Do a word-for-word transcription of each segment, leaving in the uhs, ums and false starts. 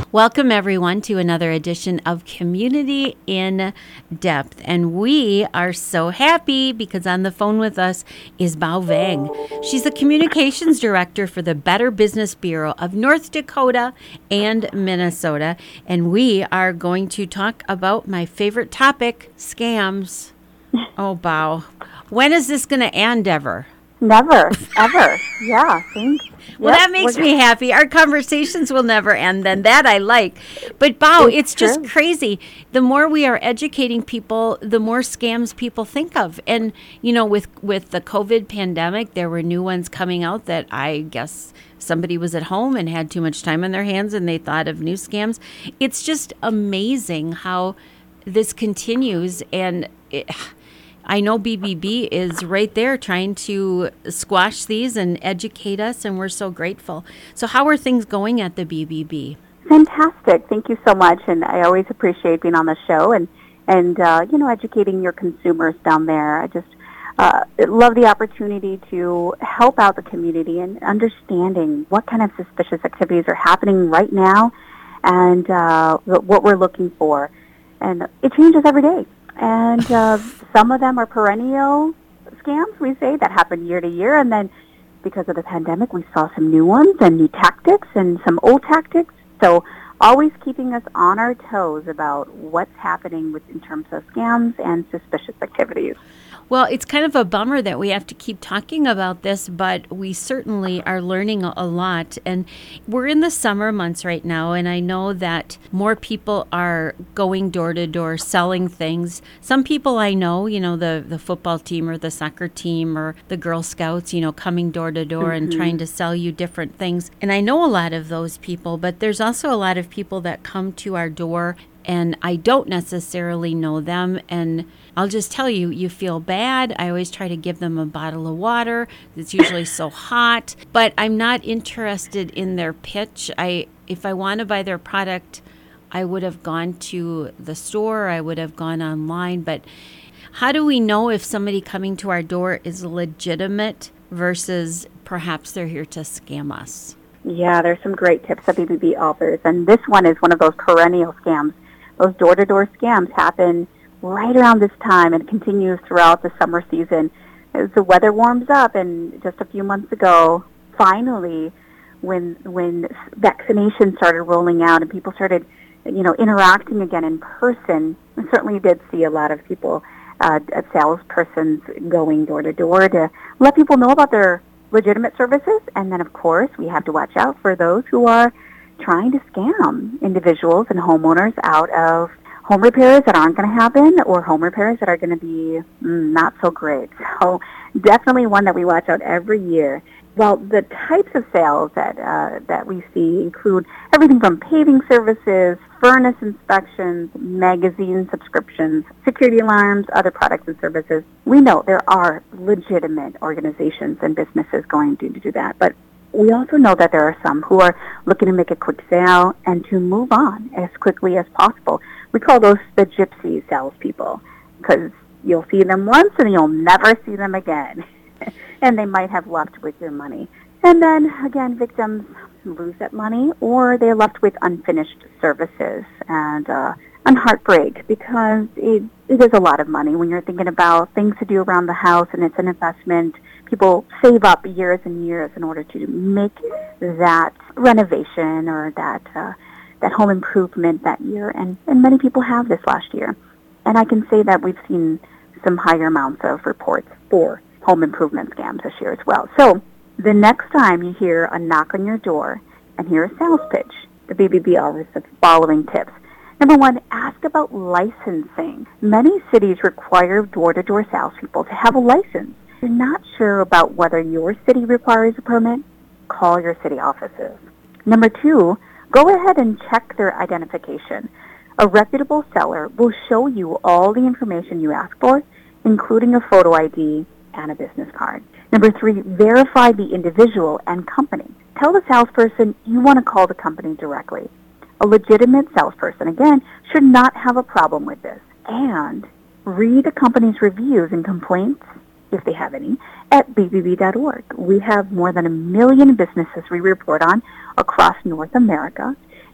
Welcome, everyone, to another edition of Community in Depth. And we are so happy because on the phone with us is Bao Vang. She's the Communications Director for the Better Business Bureau of North Dakota and Minnesota. And we are going to talk about my favorite topic, scams. Oh, Bao. When is this going to end ever? Never, ever. Yeah, thanks. Well, Yep, that makes we're- me happy. Our conversations will never end, then that I like. But, Bao, it's, It's just true. crazy. The more we are educating people, the more scams people think of. And, you know, with, with the COVID pandemic, there were new ones coming out that I guess somebody was at home and had too much time on their hands and they thought of new scams. It's just amazing how this continues. And it, I know B B B is right there trying to squash these and educate us, and we're so grateful. So how are things going at the B B B? Fantastic. Thank you so much. And I always appreciate being on the show and, and uh, you know, educating your consumers down there. I just uh, love the opportunity to help out the community and understanding what kind of suspicious activities are happening right now and uh, what we're looking for. And it changes every day. And uh, some of them are perennial scams, we say, that happen year to year. And then because of the pandemic, we saw some new ones and new tactics and some old tactics. So always keeping us on our toes about what's happening with, in terms of scams and suspicious activities. Well, it's kind of a bummer that we have to keep talking about this, but we certainly are learning a lot. And we're in the summer months right now, and I know that more people are going door to door selling things. Some people I know, you know, the, the football team or the soccer team or the Girl Scouts, you know, coming door to door and trying to sell you different things. And I know a lot of those people, but there's also a lot of people that come to our door and I don't necessarily know them. And I'll just tell you, you feel bad. I always try to give them a bottle of water. It's usually so hot, but I'm not interested in their pitch. I, if I want to buy their product, I would have gone to the store. I would have gone online. But how do we know if somebody coming to our door is legitimate versus perhaps they're here to scam us? Yeah, there's some great tips that B B B offers. And this one is one of those perennial scams. Those door-to-door scams happen right around this time and continues throughout the summer season. As the weather warms up, and just a few months ago, finally, when when vaccinations started rolling out and people started, you know, interacting again in person, we certainly did see a lot of people, uh, salespersons going door to door to let people know about their legitimate services. And then, of course, we have to watch out for those who are trying to scam individuals and homeowners out of home repairs that aren't going to happen or home repairs that are going to be mm, not so great. So definitely one that we watch out every year. Well, the types of sales that uh, that we see include everything from paving services, furnace inspections, magazine subscriptions, security alarms, other products and services. We know there are legitimate organizations and businesses going to do that, but we also know that there are some who are looking to make a quick sale and to move on as quickly as possible. We call those the gypsy salespeople because you'll see them once and you'll never see them again. And they might have left with your money. And then, again, victims lose that money or they're left with unfinished services and uh, and heartbreak because it, it is a lot of money when you're thinking about things to do around the house and it's an investment. People save up years and years in order to make that renovation or that uh, that home improvement that year, and, and many people have this last year. And I can say that we've seen some higher amounts of reports for home improvement scams this year as well. So the next time you hear a knock on your door and hear a sales pitch, the B B B offers the following tips. Number one, ask about licensing. Many cities require door-to-door salespeople to have a license. If you're not sure about whether your city requires a permit, call your city offices. Number two, go ahead and check their identification. A reputable seller will show you all the information you ask for, including a photo I D and a business card. Number three, verify the individual and company. Tell the salesperson you want to call the company directly. A legitimate salesperson, again, should not have a problem with this. And read the company's reviews and complaints, if they have any, at b b b dot org. We have more than a million businesses we report on across North America,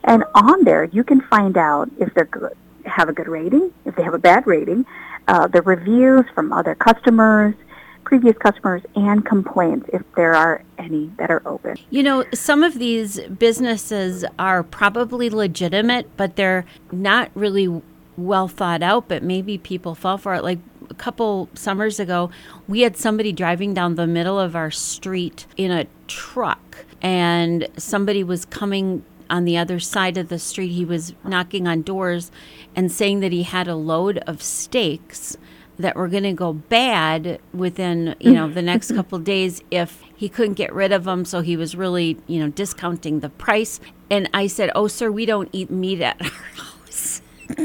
And on there, you can find out if they're good, have a good rating, if they have a bad rating, uh, the reviews from other customers, previous customers, and complaints if there are any that are open. You know, some of these businesses are probably legitimate, but they're not really well thought out, but maybe people fall for it. Like a couple summers ago, we had somebody driving down the middle of our street in a truck, and somebody was coming on the other side of the street. He was knocking on doors and saying that he had a load of steaks that were going to go bad within, you know, the next couple of days if he couldn't get rid of them. So he was really, you know, discounting the price. And I said, "Oh, sir, we don't eat meat at our house."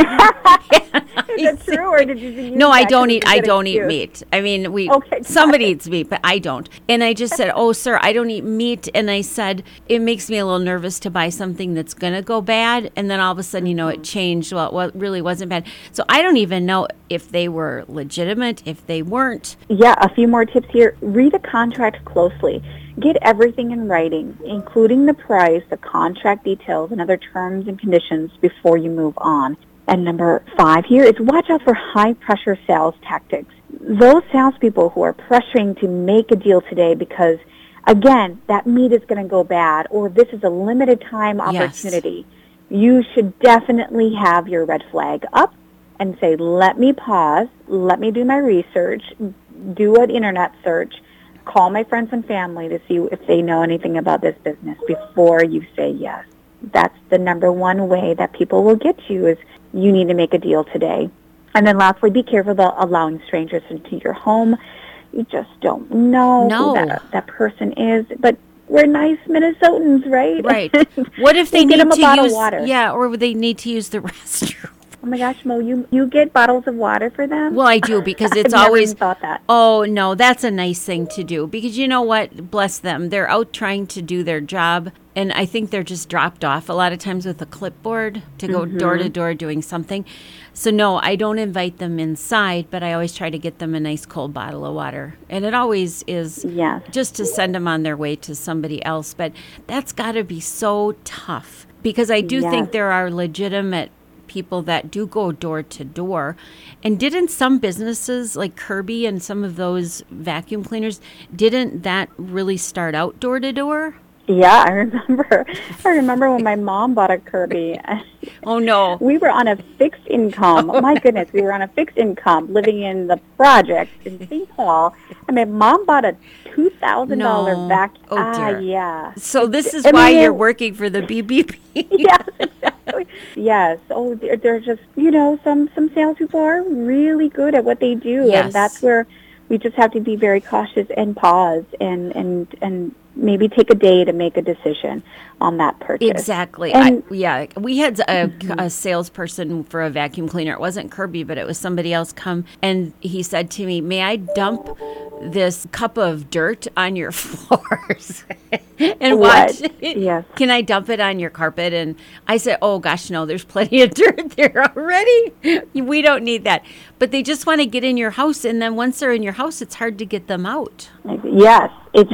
Is that true, or did you use No, I that don't as a eat. I good don't eat excuse? meat. I mean, we Okay, somebody got it. eats meat, but I don't. And I just said, "Oh, sir, I don't eat meat." And I said, "It makes me a little nervous to buy something that's gonna go bad." And then all of a sudden, you know, it changed. Well, it really wasn't bad. So I don't even know if they were legitimate, if they weren't. Yeah, a few more tips here. Read a contract closely. Get everything in writing, including the price, the contract details, and other terms and conditions before you move on. And number five here is watch out for high-pressure sales tactics. Those salespeople who are pressuring to make a deal today because, again, that meat is going to go bad, or this is a limited time Yes. opportunity, you should definitely have your red flag up and say, let me pause, let me do my research, do an internet search, call my friends and family to see if they know anything about this business before you say yes. That's the number one way that people will get you, is you need to make a deal today. And then lastly, be careful about allowing strangers into your home. You just don't know No. who that, that person is. But we're nice Minnesotans, right? Right. What if they We'll get need them a to bottle of use? water. Yeah, or would they need to use the restroom? Oh my gosh, Mo, you, you get bottles of water for them? Well, I do, because it's I've never always. even thought that. Oh, no, that's a nice thing to do, because you know what? Bless them. They're out trying to do their job, and I think they're just dropped off a lot of times with a clipboard to go Mm-hmm. door to door doing something. So, no, I don't invite them inside, but I always try to get them a nice cold bottle of water. And it always is Yes. just to send them on their way to somebody else. But that's got to be so tough, because I do Yes. think there are legitimate people that do go door to door. And didn't some businesses like Kirby and some of those vacuum cleaners, didn't that really start out door to door? Yeah, I remember. I remember when my mom bought a Kirby. Oh, no. We were on a fixed income. My goodness, we were on a fixed income living in the projects in Saint Paul. And my mom bought a two thousand dollars No. vacuum. Oh, Ah, dear. yeah. So this is I why mean, you're it- working for the B B P. Yes, exactly. Yes. Oh, they're, they're just, you know, some, some salespeople are really good at what they do. Yes. And that's where we just have to be very cautious and pause and, and, and maybe take a day to make a decision on that purchase. Exactly. And- I, yeah, we had a, a salesperson for a vacuum cleaner. It wasn't Kirby, but it was somebody else come, and he said to me, "May I dump this cup of dirt on your floors and watch What? it? Yes. Can I dump it on your carpet?" And I said, "Oh gosh, no, there's plenty of dirt there already. We don't need that." But they just want to get in your house, and then once they're in your house, it's hard to get them out. Yes, it's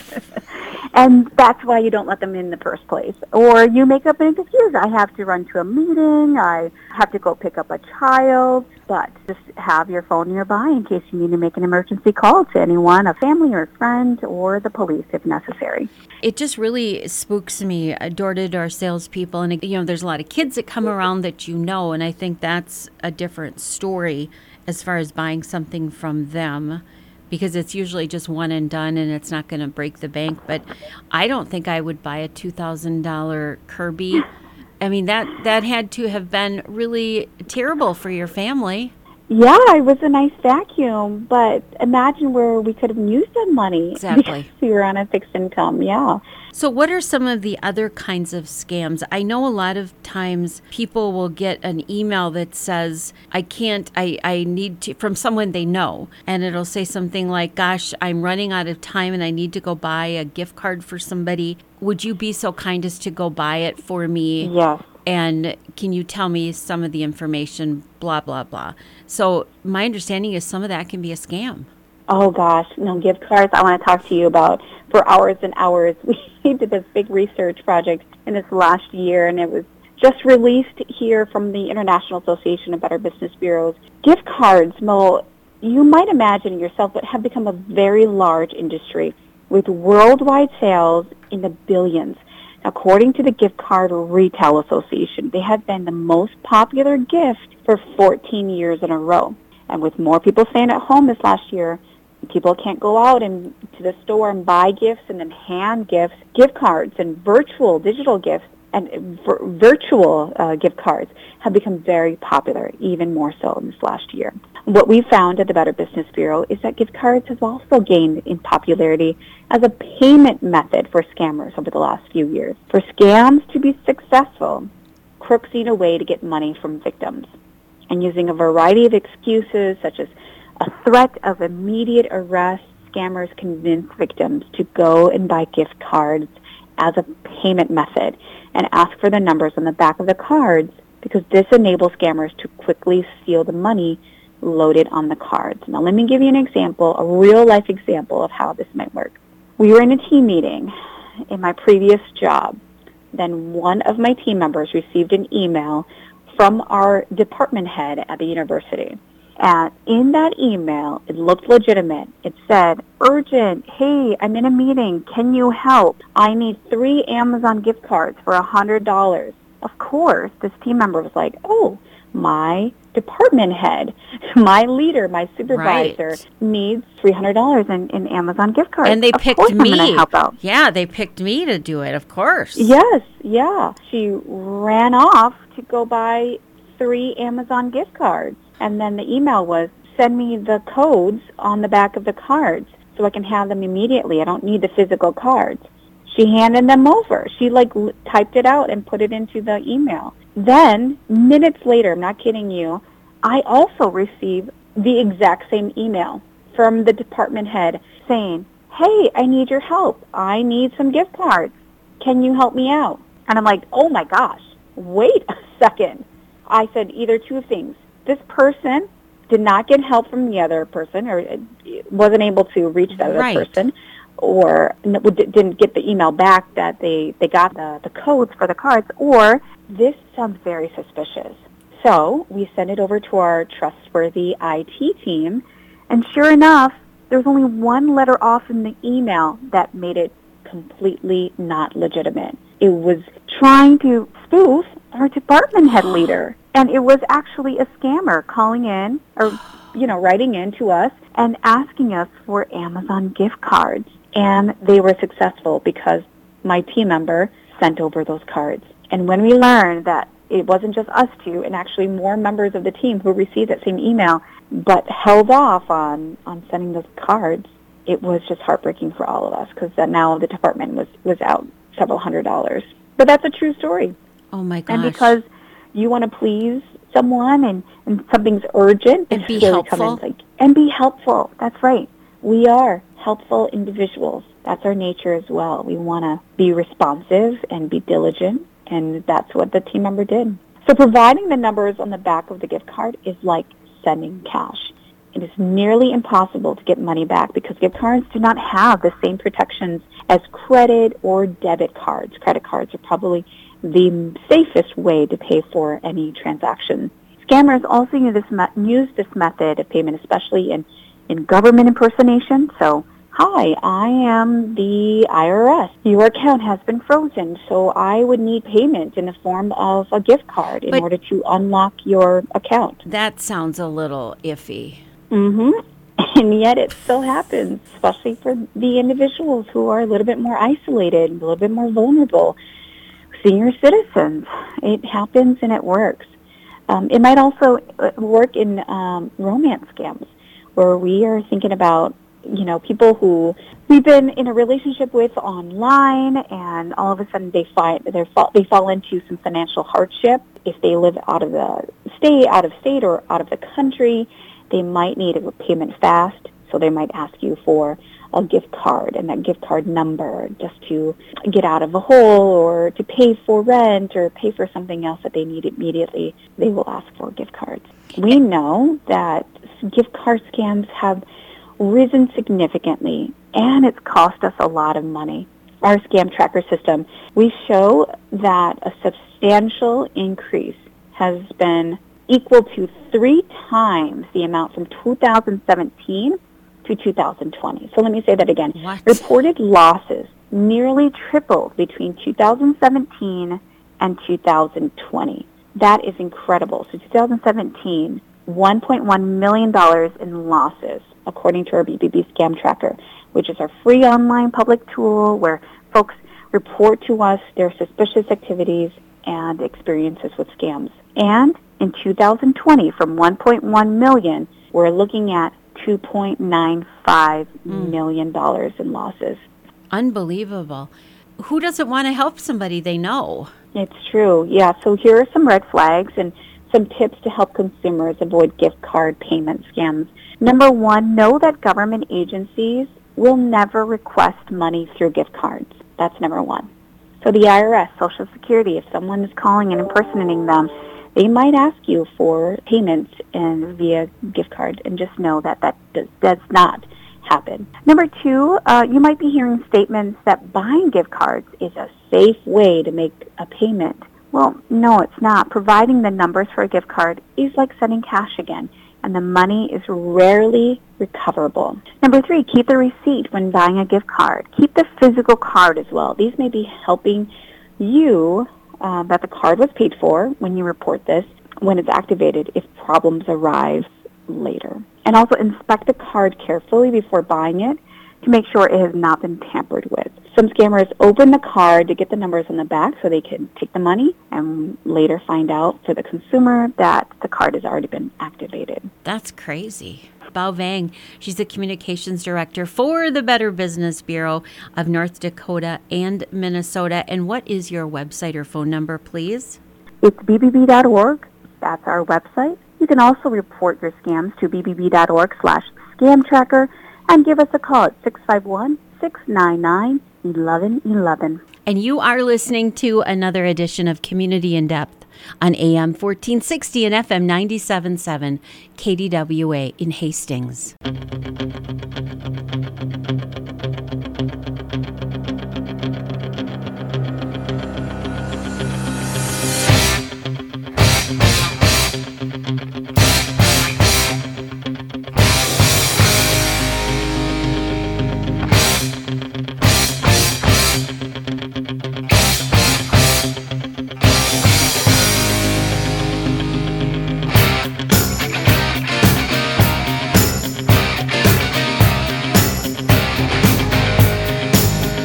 and that's why you don't let them in the first place. Or you make up an excuse. I have to run to a meeting. I have to go pick up a child. But just have your phone nearby in case you need to make an emergency call to anyone, a family or a friend, or the police if necessary. It just really spooks me, uh, door-to-door salespeople. And, you know, there's a lot of kids that come around that you know, and I think that's a different story as far as buying something from them, because it's usually just one and done, and it's not going to break the bank. But I don't think I would buy a two thousand dollars Kirby. I mean, that, that had to have been really terrible for your family. Yeah, it was a nice vacuum, but imagine where we could have used that money. Exactly. Because we were on a fixed income, yeah. So what are some of the other kinds of scams? I know a lot of times people will get an email that says, I can't, I, I need to, from someone they know. And it'll say something like, gosh, I'm running out of time and I need to go buy a gift card for somebody. Would you be so kind as to go buy it for me? Yes. And can you tell me some of the information, blah, blah, blah. So my understanding is some of that can be a scam. Oh gosh, no, gift cards I want to talk to you about for hours and hours. We did this big research project in this last year, and it was just released here from the International Association of Better Business Bureaus. Gift cards, Mo, you might imagine yourself, but have become a very large industry with worldwide sales in the billions. According to the Gift Card Retail Association, they have been the most popular gift for fourteen years in a row. And with more people staying at home this last year, people can't go out and to the store and buy gifts and then hand gifts. Gift cards and virtual digital gifts and vir- virtual uh, gift cards have become very popular, even more so in this last year. What we found at the Better Business Bureau is that gift cards have also gained in popularity as a payment method for scammers over the last few years. For scams to be successful, crooks need a way to get money from victims. And using a variety of excuses, such as a threat of immediate arrest, scammers convince victims to go and buy gift cards as a payment method and ask for the numbers on the back of the cards, because this enables scammers to quickly steal the money loaded on the cards. Now, let me give you an example, a real-life example of how this might work. We were in a team meeting in my previous job. Then one of my team members received an email from our department head at the university. And in that email, it looked legitimate. It said, urgent, hey, I'm in a meeting. Can you help? I need three Amazon gift cards for one hundred dollars. Of course, this team member was like, oh, my department head, my leader, my supervisor Right. needs three hundred dollars in, in Amazon gift cards. And they of picked course I'm me. going to help out. Yeah, they picked me to do it, of course. Yes, yeah. She ran off to go buy three Amazon gift cards. And then the email was, send me the codes on the back of the cards so I can have them immediately. I don't need the physical cards. She handed them over. She like l- typed it out and put it into the email. Then, minutes later, I'm not kidding you, I also received the exact same email from the department head saying, hey, I need your help. I need some gift cards. Can you help me out? And I'm like, oh my gosh, wait a second. I said either two things. This person did not get help from the other person, or wasn't able to reach that other Right. person, or n- w- didn't get the email back that they, they got the, the codes for the cards, or this sounds very suspicious. So we sent it over to our trustworthy I T team, and sure enough, there's only one letter off in the email that made it completely not legitimate. It was trying to spoof our department head leader. And it was actually a scammer calling in, or, you know, writing in to us and asking us for Amazon gift cards. And they were successful because my team member sent over those cards. And when we learned that it wasn't just us two, and actually more members of the team who received that same email, but held off on, on sending those cards, it was just heartbreaking for all of us, because now the department was, was out several hundred dollars. But that's a true story. Oh, my gosh. And because you want to please someone and, and something's urgent, And be it's really helpful. coming, like, and be helpful. That's right. We are helpful individuals. That's our nature as well. We want to be responsive and be diligent, and that's what the team member did. So providing the numbers on the back of the gift card is like sending cash. It is nearly impossible to get money back because gift cards do not have the same protections as credit or debit cards. Credit cards are probably the safest way to pay for any transaction. Scammers also use this, me- use this method of payment, especially in, in government impersonation. So, hi, I am the I R S. Your account has been frozen, so I would need payment in the form of a gift card in But- order to unlock your account. That sounds a little iffy. Mm-hmm. And yet it still happens, especially for the individuals who are a little bit more isolated, a little bit more vulnerable. Senior citizens. It happens and it works. Um, it might also work in um, romance scams, where we are thinking about, you know, people who we've been in a relationship with online, and all of a sudden they find they fall they fall into some financial hardship. If they live out of the state, out of state, or out of the country, they might need a payment fast. So they might ask you for a gift card and that gift card number just to get out of a hole, or to pay for rent, or pay for something else that they need immediately. They will ask for gift cards. We know that gift card scams have risen significantly, and it's cost us a lot of money. Our scam tracker system, we show that a substantial increase has been equal to three times the amount from two thousand seventeen to two thousand twenty. So let me say that again. What? Reported losses nearly tripled between two thousand seventeen and two thousand twenty. That is incredible. So two thousand seventeen, one point one million dollars in losses, according to our B B B Scam Tracker, which is our free online public tool where folks report to us their suspicious activities and experiences with scams. And in two thousand twenty, from one point one million dollars, we're looking at two point nine five mm. million dollars in losses. Unbelievable. Who doesn't want to help somebody they know? It's true. Yeah, so here are some red flags and some tips to help consumers avoid gift card payment scams. Number one, know that government agencies will never request money through gift cards. That's number one. So the I R S, Social Security, if someone is calling and impersonating them, they might ask you for payments and via gift card, and just know that that does, does not happen. Number two, uh, you might be hearing statements that buying gift cards is a safe way to make a payment. Well, no, it's not. Providing the numbers for a gift card is like sending cash again, and the money is rarely recoverable. Number three, keep the receipt when buying a gift card. Keep the physical card as well. These may be helping you uh, that the card was paid for when you report this, when it's activated, if problems arise later. And also inspect the card carefully before buying it to make sure it has not been tampered with. Some scammers open the card to get the numbers on the back so they can take the money and later find out for the consumer that the card has already been activated. That's crazy. Bao Vang, she's the communications director for the Better Business Bureau of North Dakota and Minnesota. And what is your website or phone number, please? It's b b b dot org. That's our website. You can also report your scams to b b b dot org slash scam tracker and give us a call at six five one, six nine nine, one one one one. And you are listening to another edition of Community in Depth on A M fourteen sixty and F M ninety-seven point seven K D W A in Hastings.